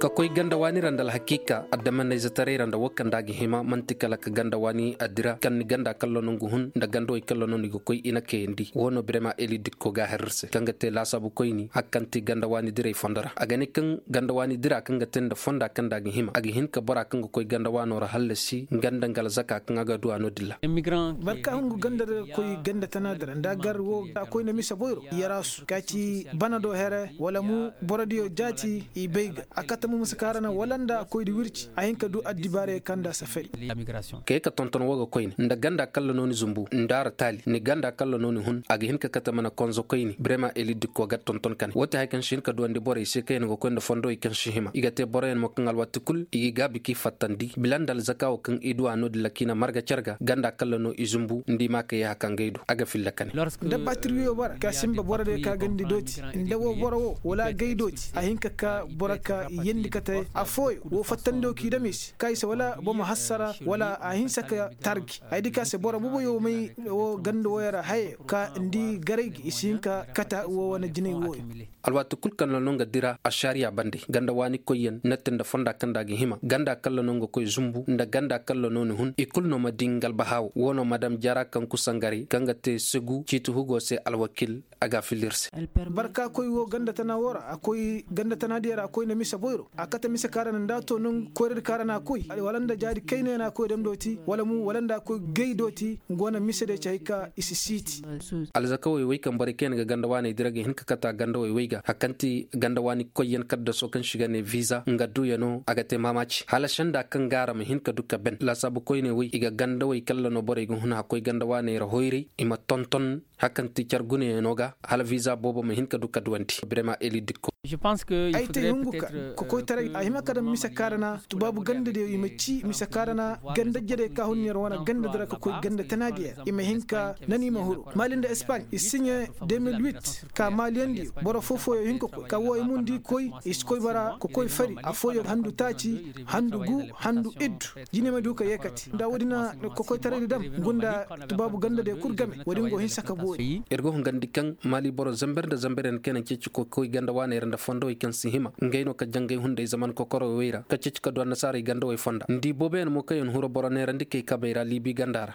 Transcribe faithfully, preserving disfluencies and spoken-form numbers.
ka koy ganda wani randal hakika addaman ne zatare randa wakan dagi hima mantikala ka ganda wani adira kan ni ganda kallo nungu hun da gando kallo nungu koy ina kendi wono brema eli dikko ga herse kanga te la sabu koy ni akkanti ganda wani dire fondara agani kan ganda wani dira kanga tenda fonda kan dagi hima agi hin ka bara kanga koy ganda wano ra halasi ganda ngal zaka kanga ga duwa no dilla immigrant barka hungu ganda koy ganda tanadara ndagar wo koy na misa boyro yarasu kaci banado here wala mu boradio jati i beiga akata mu muskarana walanda koy di wirci ahinka du addibare kanda safari l'immigration ke ka tonton waga koy nda ganda kallo noni zumbu ndara tali ni ganda kallo noni hun agi hin ka kata mana konzo koy ni brema elid ko ga tonton kan wata hay kan shin ka duande bore se kay ngo ko ndo fondo i kan shihima igate bore en mo kangal watukul igi gabi ki fatandi bilandal zakaw kan idu anod lakina marga charga ganda kallo no izumbu ndi maka ya kan gaidu aga fillakane da batiriyo bara ka simba borade ka gandi doti inda wo borowo wala gaidoti ahinka ka boraka yendi kata afoy wo fatando ki damis kaisa wala bo hassara wala ahinsa ka targi aidi ka se bora bubo yo mai wo gando wayara hay ka ndi garegi isinka kata wo wana jine wo alwatu kul kan longa dira ashariya bande ganda wani koyen natten da fonda kanda gi hima ganda kallo nongo koy zumbu nda ganda kallo noni hun ikul no madingal bahaw wono madam jara kan kusangari kanga te segu citu hugo se alwakil aga filirse barka koy wo ganda tana wora akoy ganda tana dira akoy na misa boyro akata misa karana ndato nun koyr karana koy walanda jadi kayne na koy dem doti wala mu walanda koy gey doti ngona misa de chayka isi siti alzaka way way kan bariken ga ganda wani dirage hin kata ganda way way ga hakanti ganda wani koyen kadda so kan shiga ne visa ngadu yano agate mamaci hala shanda kan gara mu hin ka duka ben la sabu koy ne way iga ganda way kala no bore gun huna koy ganda wani ra hoyri ima tonton hakanti chargune noga hala visa bobo mu hin ka duka duwanti brema eli dikko je pense que il faudrait peut-être ko koy tare ay makada misa karana tubabu ganda de ima ci misa karana ganda jede ka honnir wana ganda dara ko koy ganda tanadiya ima hinka nani mahuru malinda espagne isigne deux mille huit ka maliendi boro fofo yo hinko ka wo mundi koy is koy bara ko koy fari afoyo handu taci handu gu handu iddu jine ma duka yekati nda wadina ko koy tare dam gunda tubabu ganda de kurgame wadin go hinsaka boy ergo ngandi kan mali boro zamberde zamberen kenen ci ko koy ganda wane randa fondo kan sihima ngayno ka jangay hunde zaman ko koro weira ka ci ka do nasara ganda way fonda ndi boben mo kayon huro boro ne randi kay kabira libi gandara